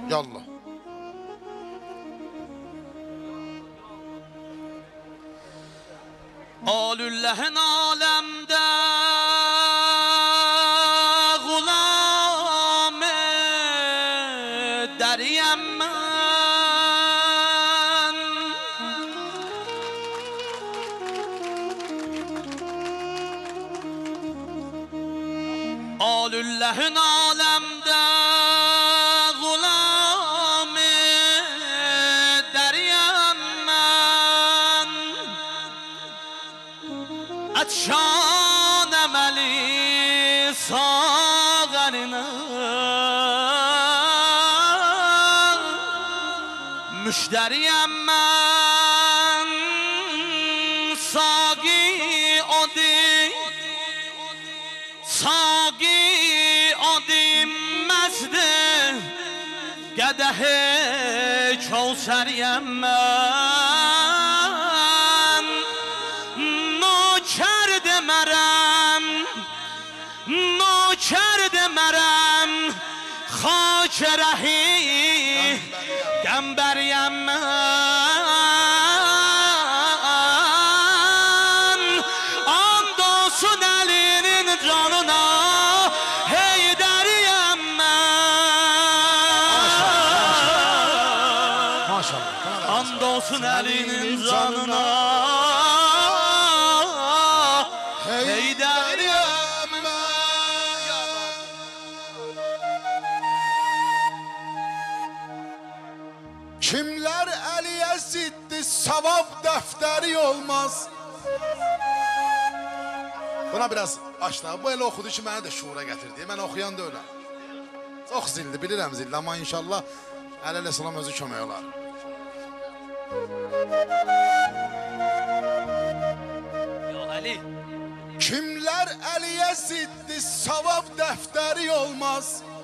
Yallah. Alülləhən aləmdə qulam dəriyəm mən. Alülləhən aləmdə qulam dəriyəm mən. Atşanəm əli sağarına müştəriyəm mən. Saqi odim məzdi qədəh-i kəvsəriyəm mən. Nökər demərəm xaç rəhi qəmbəriyəm mən. And olsun əlinin canına Heydəriyəm mən. And olsun əlinin canına Heydəriyəm mən. Kimlər əliyə ziddi savab dəftəri olmaz. Buna biraz aşağı. Bu elə oxudu ki, mənə də şuura gətirdi. Mən oxuyan da öyle. Çox zildi, bilirəm zildi. Amma inşallah Əli əleyhissalam özü kömək olar. Ya Əli. Kimlər əliyə ziddi savab dəftəri olmaz.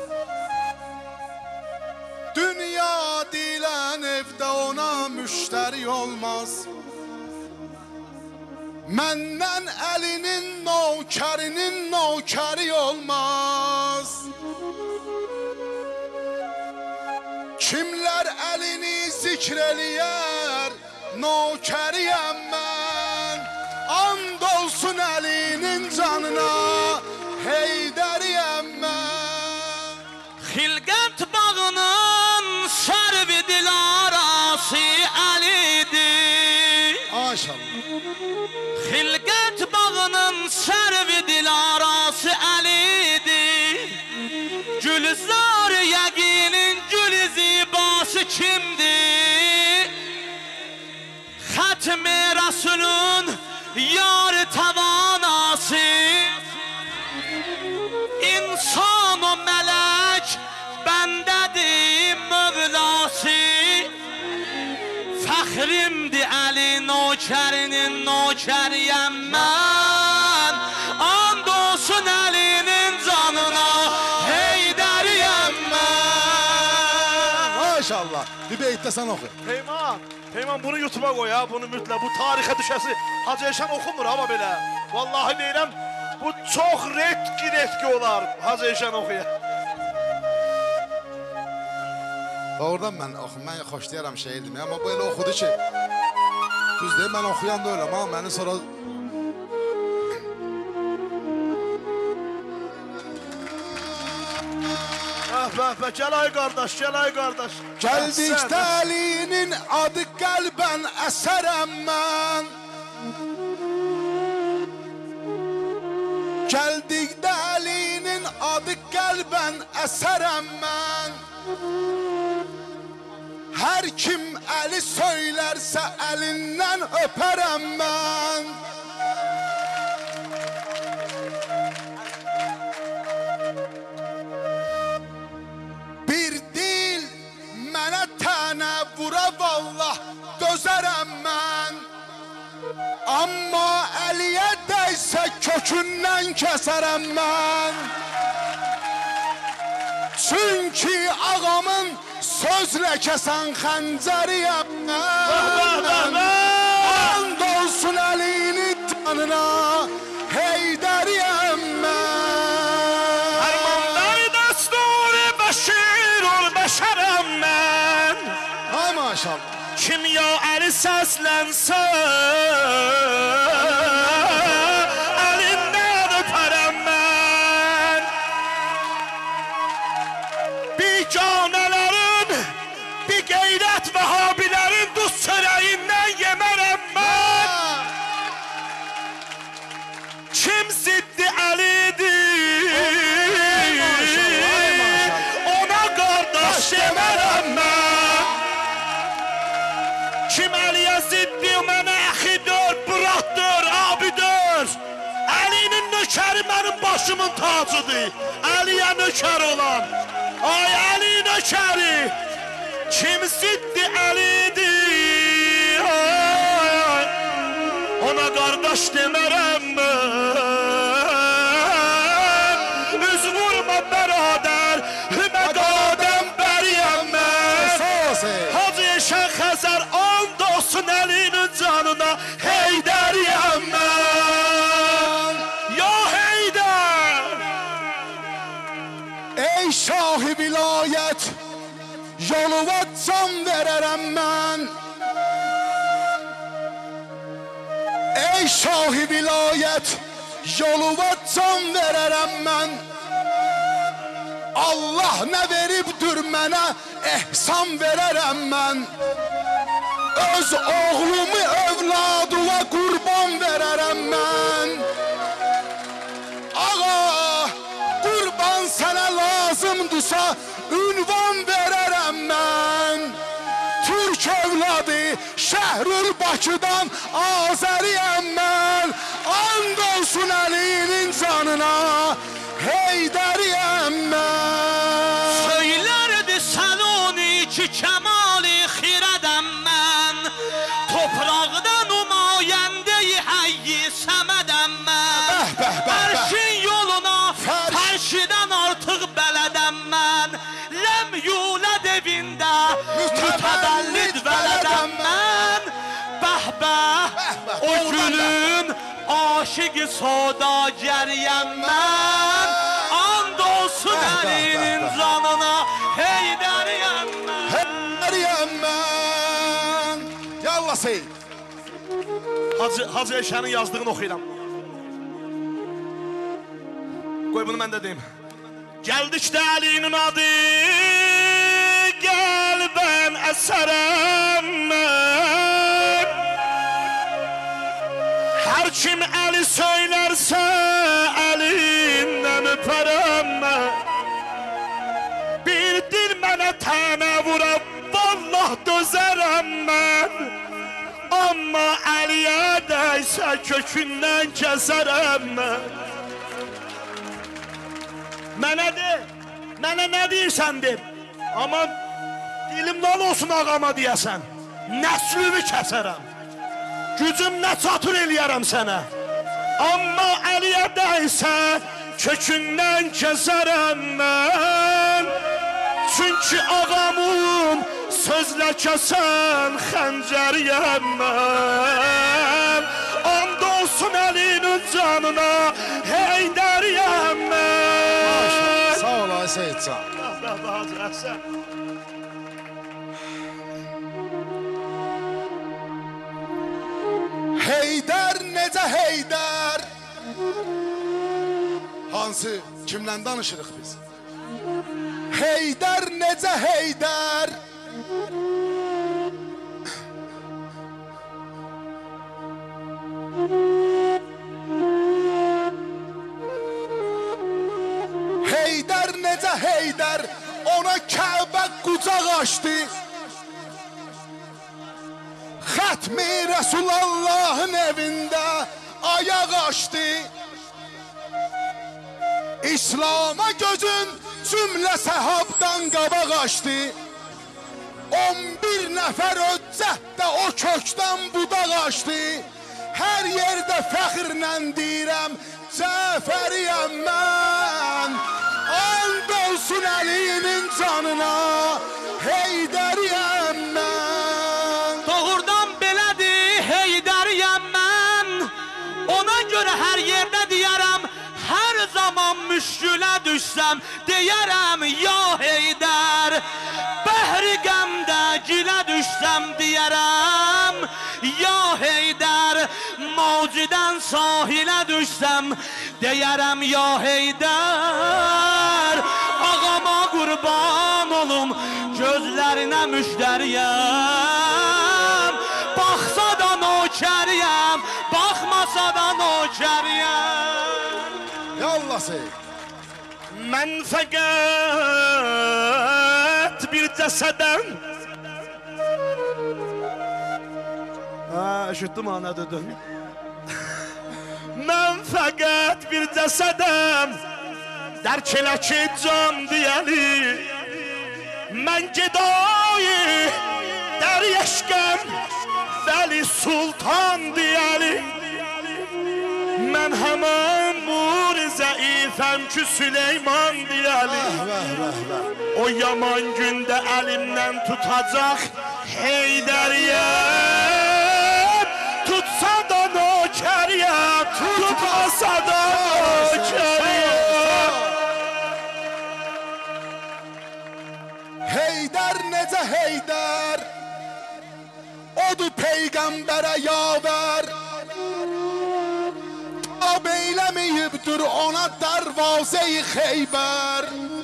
Dünya dilən evdə ona müştəri olmaz. Məndən əlinin nökərinin nökəri olmaz. Kimlər əlini zikr eləyər nökəriyəm mən. And olsun əlinin canına Heydəriyəm mən. Xilqət bağının sərvi dilarası Əlidir. Maşallah. Xilqət bağının sərvi dilarası Əlidir. Gülzar yəqinin gül zibası kimdir? Xətmi Rasulun yar tavanası. İnsan o mələk bəndədir mövlası. Fəxrimdir Əli nökərinin nökəriyəm mən. And olsun Əlinin canına Heydəriyəm mən. Maşallah. Bir beytdə sən oxu. Peyman bunu YouTube'a koy ya, bunu mütləq. Bu tarixə düşəsi Hacı Eşən oxumur ama belə. Vallahi deyirəm, bu çox retki olar. Hacı Eşən oxuya. Doğrudan mən xoşlayaram şeir deməyi, amma bu elə oxudu ki, düz deyim, mən oxuyan da öyləm, amma məni sonra... Gəl ay qardaş, gəl ay qardaş. Gəldikdə Əlinin adı qəlbən əsərəm mən. Gəldikdə Əlinin adı qəlbən əsərəm mən. Hər kim Əli söylərsə əlindən öpərəm mən. Bir dil mənə tənə vura vallah dözərəm mən. Amma Əliyə dəysə kökündən kəsərəm mən. Çünki ağamın sözlə kəsən xəncəriyəm mən. And olsun Əlinin canına Heydəriyəm mən. Fərmanlar dəsturi bəşir ol bəşərəm maşallah. Kim ya Əli səslənsə, əlindən öpərəm mən. Biganələrin, bir qeyrət vəhabilərin duz çörəyindən yemərəm mən. Kim ziddi Əlidir, ona qardaş demərəm mən. Kim Əliyə ziddi, mənə əxidir, bıraxdır, abidir. Əlinin nökəri mənim başımın tacıdır. Əliyə nökər olan, ay Əli nökəri. Kim ziddi Əlidir, ona qardaş demərəm mən. Üz vurma bəradər, hümə qadəm bəriyəm mən. Hacı Eşən Xəzər and olsun Əlinin canına, Heydəriyəm mən. Ya Heydər! Ey şah-ı vilayət, yoluna can verərəm mən. Ey şah-ı vilayət, yoluna can verərəm mən. Allah nə veribdir mənə, ehsan verərəm mən. Öz oğlumu övladıma qurban verərəm mən. Ağa, qurban sənə lazımdırsa, ünvan verərəm mən. Türk övladı, Şəhrül Bakıdan Azəriyəm mən. And olsun Əlinin canına, Heydəriyəm mən. Söylərdi sən 12 kəmali xirədəm mən. Topraqda nümayəndə-i həyyi səmədəm mən. Ərşin yoluna fərşidən artıq bələdəm mən. Ləm yuləd evində mütəbəllid vələdəm mən. Bəh-bəh, o gülün aşıqı sodagəriyəm mən. And olsun Əlinin canına, Heydəriyəm mən. Heydəriyəm mən. Yallah Seyid. Hacı Eşənin yazdığını oxuyuram. Qoy bunu mən də deyim. Gəldikdə Əlinin adı, gəl bən əsərəm mən. Hər kim Əli söylərsə, Əlindən öpərəm mən. Bir dil mənə tənə vurab, vallah dözərəm mən. Amma Əliyə dəysə kökündən kəsərəm mən. Mənə de, mənə nə deyirsən de. Amma dilim nal olsun ağama deyəsən. Nəslümü kəsərəm. Gücüm nə çatır eləyərəm sənə. Amma Əliyə dəysə kökündən kəsərəm mən. Çünki ağamın sözlə kəsən xəncəriyəm mən. And olsun Əlinin canına, Heydəriyəm mən. Sağ ol ay Seyidcan. Hacı Əhsən. Heydər necə Heydər? Hansı, kimlə danışırıq biz? Heydər necə Heydər? Heydər necə Heydər? Ona Kəbə qucaq açdı. Xətmi Rəsulallahın evində ayaq açdı. İslam'a gözün cümlə səhabdan qabaq açdı. 11 nəfər öccətdə o kökdən budaq açdı. Hər yerdə fəxrlə deyirəm, Cəfəriyəm mən. And olsun Əlinin canına, Heydəriyəm mən. Doğrudan belədir, Heydəriyəm mən. Ona görə hər yerdə deyərəm, hər zaman müşkülə düşsəm, deyərəm ya Heydər. Bəhri qəmdə gilə düşsəm, görsəm deyərəm ya Heydər, mavcudan sahilə düşsəm deyərəm ya Heydər. Ağama qurban olum, gözlərinə müştəriyəm, baxsa da nökəriyəm, baxmasa da nökəriyəm. Ya Allah sey. Mən fəqət bir cəsədəm. Eşitdim ha, nə dedin? Mən fəqət bir cəsədəm, dərk elə ki can deyəli. Mən gedayı dəryəşkəm, Vəli Sultan deyəli. Mən həmən bu zəifəm ki Süleyman deyəli. O yaman gündə əlimdən tutacaq Heydəriyəm. Tutsa da nökəriyəm, tutmasa da nökəriyəm. Heydər necə Heydər, odur peyğəmbərə yavər. Ab eyləməyibdir ona dərvazə-i Xeybər.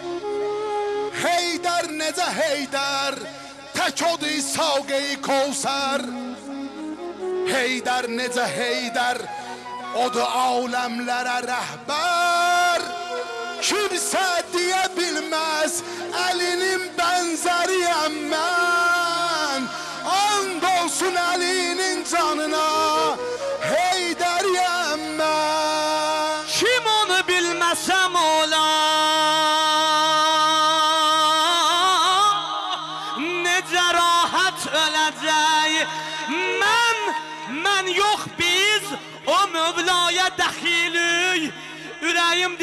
Heydər necə Heydər, tək odur İsaq-ı Kövsər. Heydər necə Heydər, odur aləmlərə rəhbər. Kimsə deyə bilməz, əlinin bənzəriyəm mən. And olsun əlinin canına, Heydəriyəm mən. Kim onu bilməsəm ola, necə rahat öləcək. Mən yox biz, o Mövlaya dəxilik, ürəyim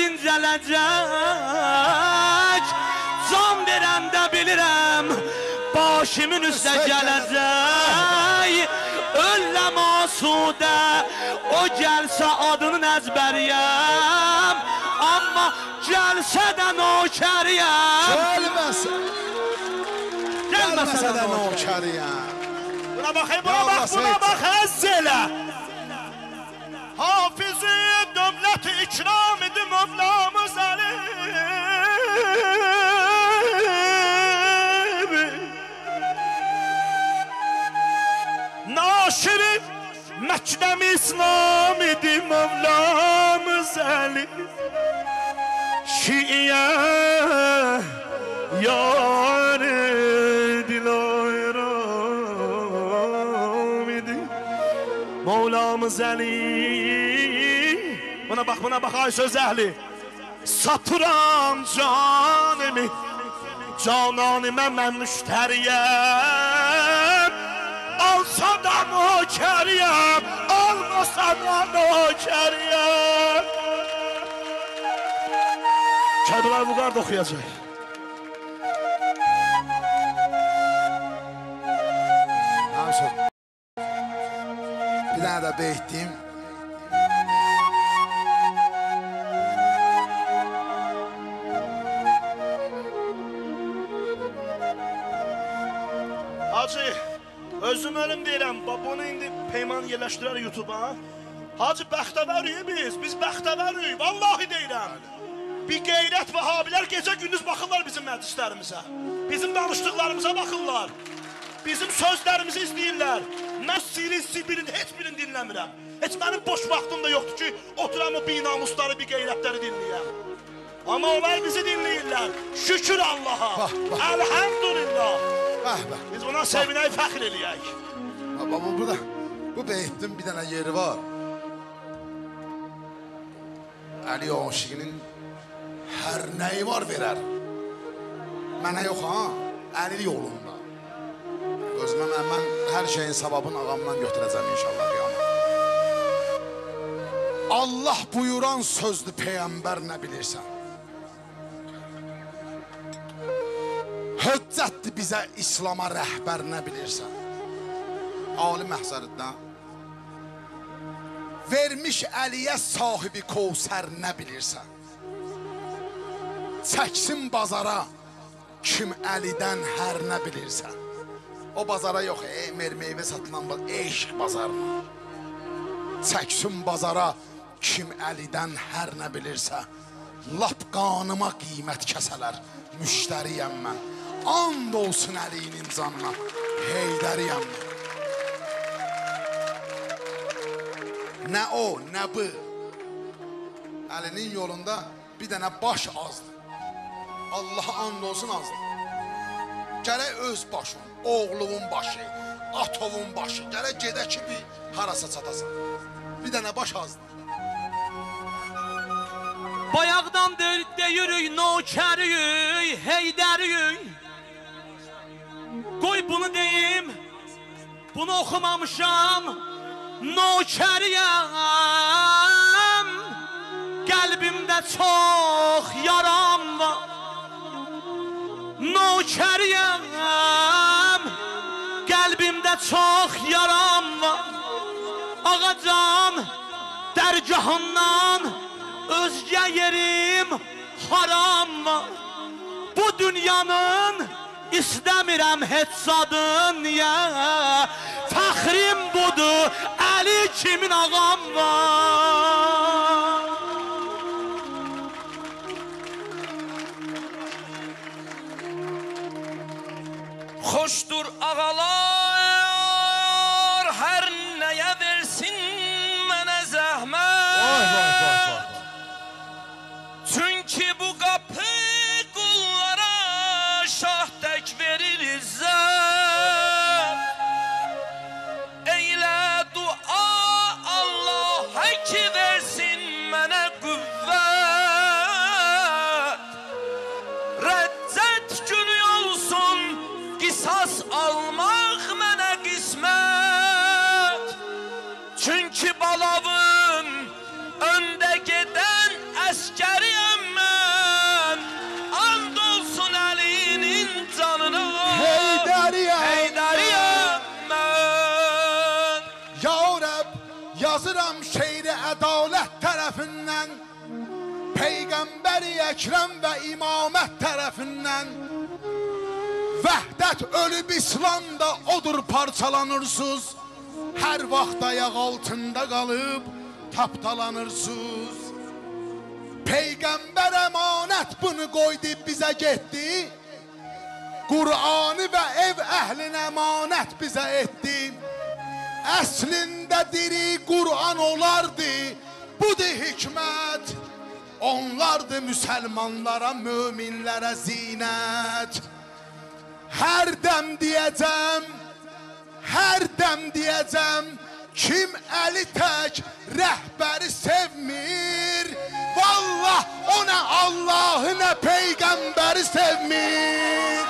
dincələcək. Can verəndə bilirəm, başımın üstə gələcək. Ölləm asudə, o gəlsə adının əzbəriyəm. Amma gəlsə də nökəriyəm. Gəlməsə də nökəriyəm. Buna baxayım, buna bax, buna bax, həzz elə. Hafiz-i dövlət-i ikram idi Mövlamız Əli. Naşir-i Məktəb-i İslam idi Mövlamız Əli. Şiiyə yar-ı dilayram idi Mövlamız Əli. Buna bax ay söz əhli. Satıram canımı, cananımə mən müştəriyəm. Alsa da nökəriyəm, almasa da nökəriyəm. Kədrəl Vüqar da oxuyacaq. Bir dənə də beytdim. Hacı, özüm ölüm deyirəm, bunu indi Peyman yerləşdirər YouTube'a. Hacı, bəxtəvəriyik biz bəxtəvəriyik, vallahi deyirəm. Bir qeyrət vəhabilər gecə gündüz baxırlar bizim məclislərimizə. Bizim danışdıqlarımıza baxırlar. Bizim sözlərimizi izləyirlər. Mən Sibirin heç birini dinləmirəm. Heç mənim boş vaxtım da yoxdur ki, oturam o binamusları, bir qeyrətləri dinləyəm. Amma onlar bizi dinləyirlər. Şükür Allaha. Elhamdülillah. Biz buna sevinək, fəxr eləyək. Bu beytin bir dənə yeri var. Əli aşiqinin hər nəyi var verər. Mənə yox ha, Əli yolunda. Özümə mən hər şeyin savabını ağamdan götürəcəm inşallah qiyamət. Allah buyuran sözdür Peyğəmbər nə bilirsən. Hüccətdir bizə İslama rəhbər nə bilirsən. Ali məhzərindən vermiş Əliyə sahibi Kövsər nə bilirsən. Çəksin bazara kim Əlidən hər nə bilirsən. O bazara yox, meyvə satılan eşq bazarına. Çəksin bazara kim əlidən hər nə bilirsə, lap qanıma qiymət kəsələr, müştəriyəm mən. And olsun Əlinin canına, Heydəriyəm mən. Nə o, nə bu. Əlinin yolunda bir dənə baş azdır. Allaha and olsun azdır. Gərək öz başın, oğlunun başı, atovun başı, gərək gedə ki bir harasa çatasan. Bir dənə baş azdır. Bayaqdan deyirik, nökəriyik, Heydəriyik. Qoy bunu deyim, bunu oxumamışam, nökəriyəm. Qəlbimdə çox yaram var, nökəriyəm. Qəlbimdə çox yaram var. Ağacan dərgahından özgə yerim haram var. Bu dünyanın istəmirəm heç zadın niyə. Fəxrim budur, Əli kimin ağam var. Xoşdur ağalar, hər nəyə versin mənə zəhmət. Çünki bu qapı qullara şah tək verir izzət. Eylə dua Allah'a ki versin mənə qüvvət. Rəccət günü olsun, qisas almaq mənə qismət. Çünki balavın öndə gedən əskəriyəm mən. And olsun Əlinin canına, Heydəriyəm mən. Ya Rəbb, yazıram şeiri ədalət tərəfindən, Peyğəmbəri Əkrəm və imamət tərəfindən. Vəhdət ölüb İslamda odur parçalanırsız. Hər vaxt ayaq altında qalıb tapdalanırsız. Peyğəmbər əmanət bunu qoydu bizə getdi. Qur'anı və ev əhlinə əmanət bizə etdi. Əslində diri Qur'an olardı, budur hikmət. Onlardı müsəlmanlara, möminlərə zinət. Hər dəm deyəcəm, kim Əli tək rəhbəri sevmir, vallah o nə Allahı nə Peyğəmbəri sevmir.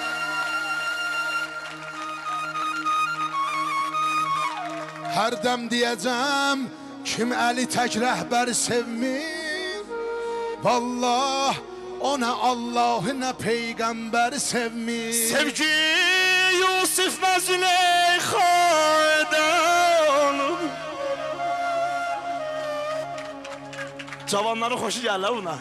Hər dəm deyəcəm, kim Əli tək rəhbəri sevmir, vallah o nə Allahı nə Peyğəmbəri sevmir. Sevgi Yusuf və Züleyxada olub. Cavanların xoşu gəllər buna.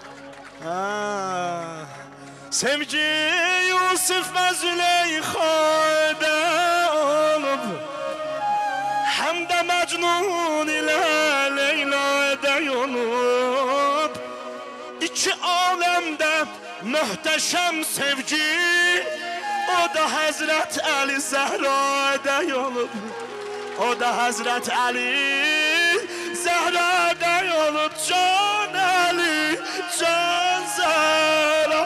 Sevgi Yusuf və Züleyxada olub. Həm də Məcnun ilə Leyla'da olub. İki aləmdə möhtəşəm sevgi, o da Həzrət Əli Zəhrada olub. O da Həzrət Əli Zəhrada olub. Can Əli, can Zəhra.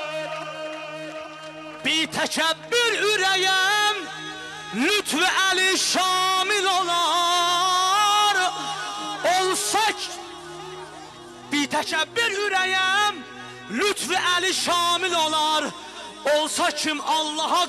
Bir təkəbbür ürəyəm, lütfü Əli şamil olar. Olsak bir təkəbbür ürəyəm, lütfü Əli şamil olar. Olsa kim Allaha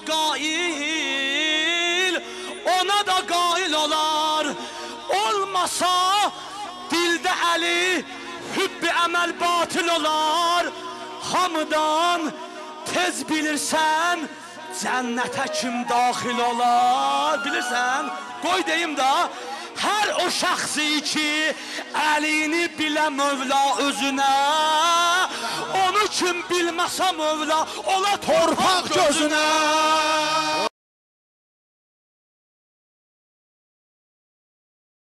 qail, ona da qail olar. Olmasa dildə Əli hübbi əməl batil olar. Hamıdan tez bilirsən, cənnətə kim daxil olar. Bilirsən, qoy deyim da, hər o şəxsi ki Əlini bilə Mövla özünə, onu kim bilməsə Mövla ola torpaq gözünə.